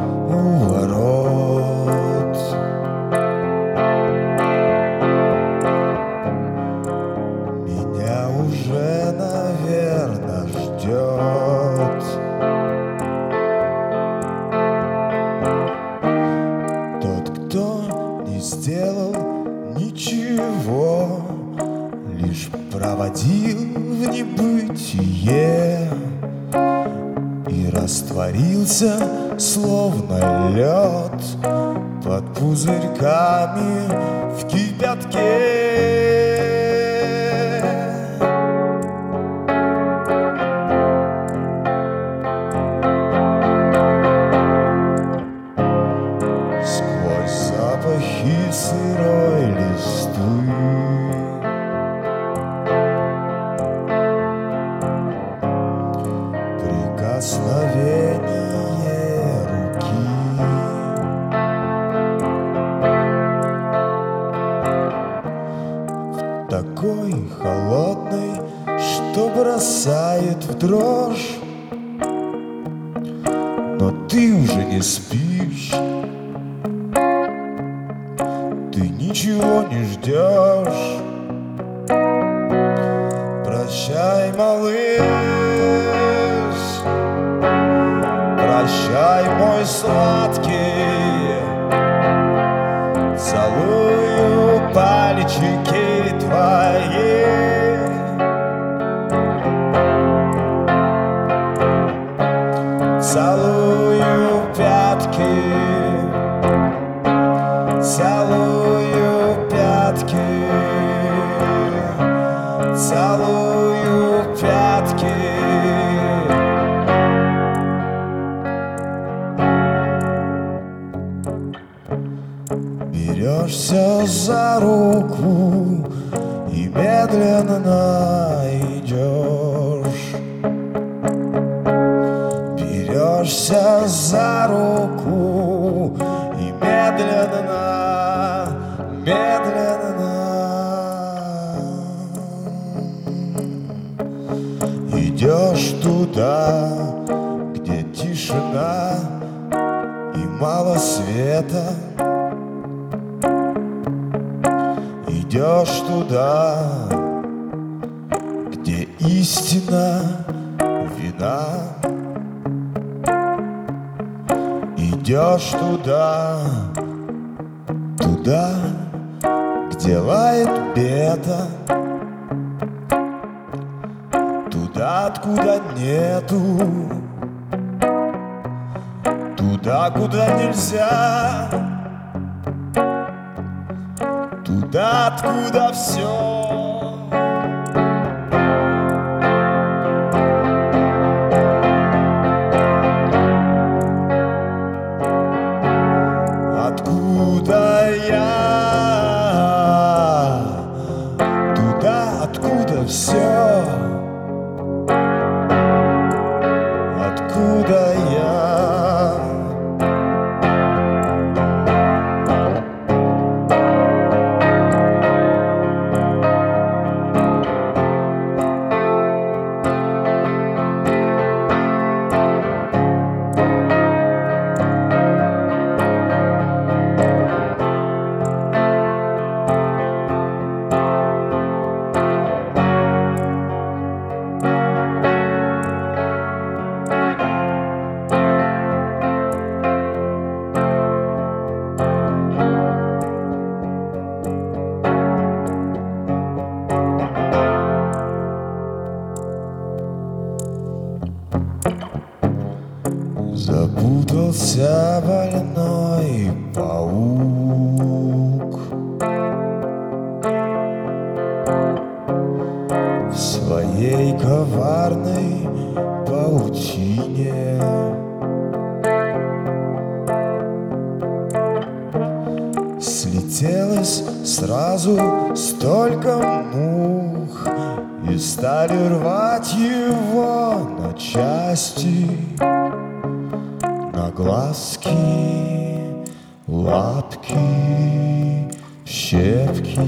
у ворот. Меня уже, наверно, ждет тот, кто не сделал ничего, лишь проводил в небытие и растворился, словно лед, под пузырьками в кипятке. Сквозь запахи сырой листвы прикосновение руки такой холодной, что бросает в дрожь. Но ты уже не спишь, ты ничего не ждешь. Прощай, малыш, прощай, мой сладкий, целую пальчики твои. Целую пятки, целую пятки, целую пятки. Берешься за руку и медленно идешь. Берешься за руку и медленно, медленно идешь туда, где тишина и мало света. Идешь туда, где истина вина. Идешь туда, туда, где лает бета. Туда, откуда нету, туда, куда нельзя, туда, откуда все. Откуда я, туда, откуда все. Откуда я? Запутался больной паук в своей коварной паутине. Слетелось сразу столько мух и стали рвать его на части. На глазки, лапки, щепки.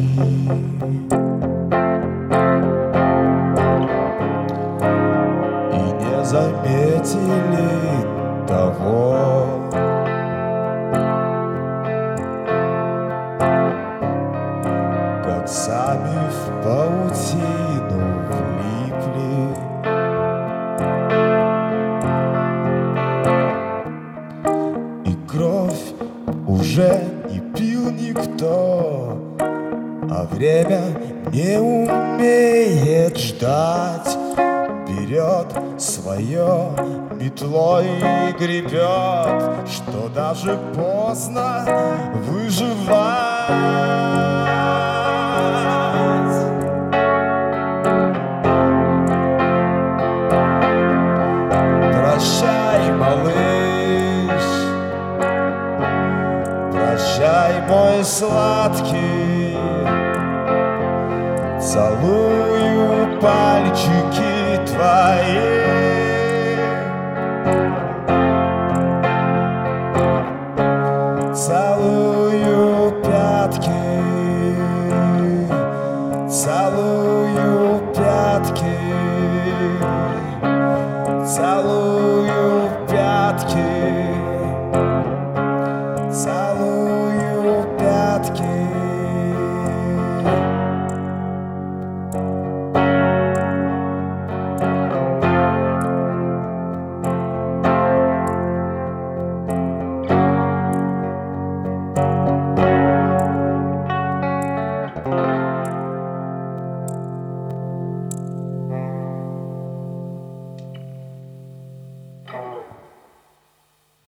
И не заметили того, кровь уже не пил никто, а время не умеет ждать. Берет свое метлой и гребет, что даже поздно выживать. Прощай, малыш, прощай, мой сладкий, целую пальчики твои.